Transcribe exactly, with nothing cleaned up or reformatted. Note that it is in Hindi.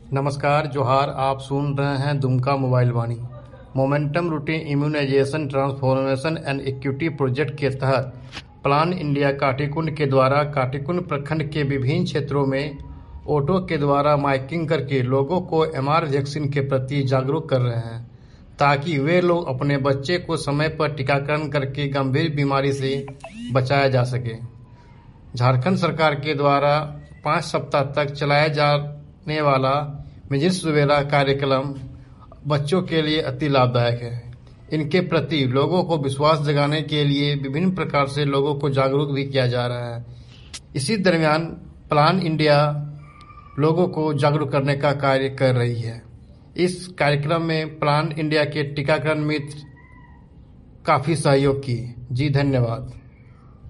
नमस्कार जोहार। आप सुन रहे हैं Dumka mobile Vaani. Momentum routine immunization transformation and equity project के तहत प्लान इंडिया काटीकुंड के द्वारा काटीकुंड प्रखंड के विभिन्न क्षेत्रों में ऑटो के द्वारा माइकिंग करके लोगों को एमआर वैक्सीन के प्रति जागरूक कर रहे हैं, ताकि वे लोग अपने बच्चे को समय पर टीकाकरण करके गंभीर बीमारी से बचाया जा सके। झारखंड सरकार के द्वारा पाँच सप्ताह तक चलाया जाने वाला मिजिल्स रूबेला कार्यक्रम बच्चों के लिए अति लाभदायक है। इनके प्रति लोगों को विश्वास जगाने के लिए विभिन्न प्रकार से लोगों को जागरूक भी किया जा रहा है। इसी दरमियान प्लान इंडिया लोगों को जागरूक करने का कार्य कर रही है। इस कार्यक्रम में प्लान इंडिया के टीकाकरण मित्र काफी सहयोग किए। जी धन्यवाद।